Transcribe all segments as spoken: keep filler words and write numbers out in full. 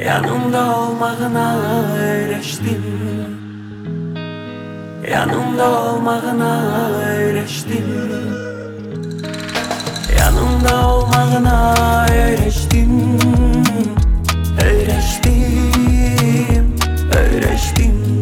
Yanımda olmağına öğreştim. Yanımda olmağına öğreştim. Yanımda olmağına öğreştim. Öğreştim, öğreştim.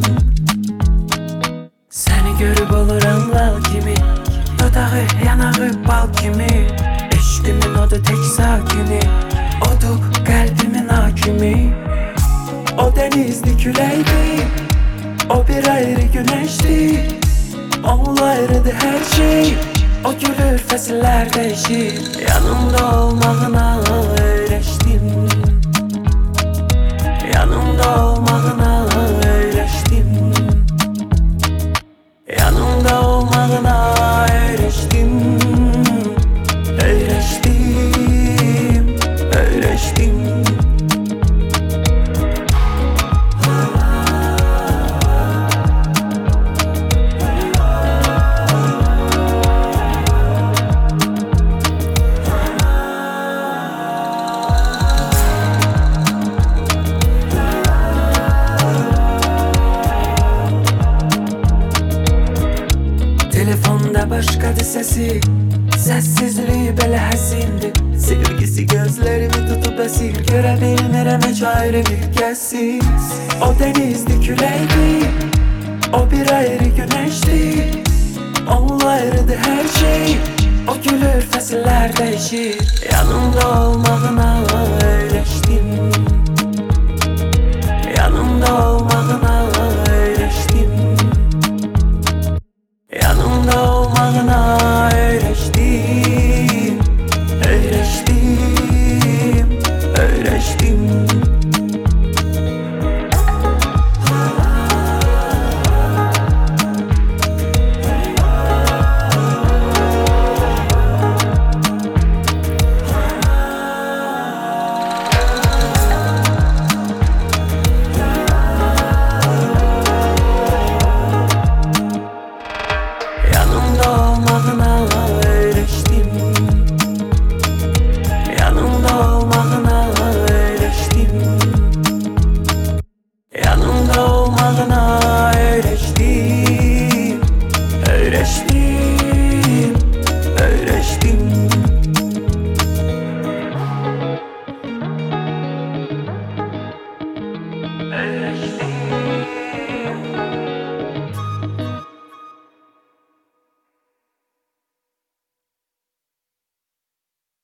Seni görüp olurum lal kimi, dodağı yanağı bal kimi. Eşkimin odu tek sakini, odu kalbimin hakimi. O denizli küleydi, o bir ayrı güneşti. Onunla ayrıdı her şey, o gülür fesiller değişir. Yanımda olmağına öğreştim. Yanımda olmağına öğreştim. Yanımda olmağına öğreştim. Öğreştim, öğreştim. Telefonda başkadı sesi, sessizliği belə həzindir. Sevgisi gözlerimi tutup esir, göre bilmirəm heç ayrı bir kəsi. O denizli küleydi, o bir ayrı güneşti. Onunla ayrıdı her şey, o gülür fesiller değişir. Yanımda olmağına öğreştim. Yanımda olmağına öğreştim. Yanımda olmağına öğreştim. Öğreştim, öğreştim. Yanımda olmağına öğreştim. Yanımda olmağına öğreştim. Yanımda olmağına öğreştim. Öğreştim.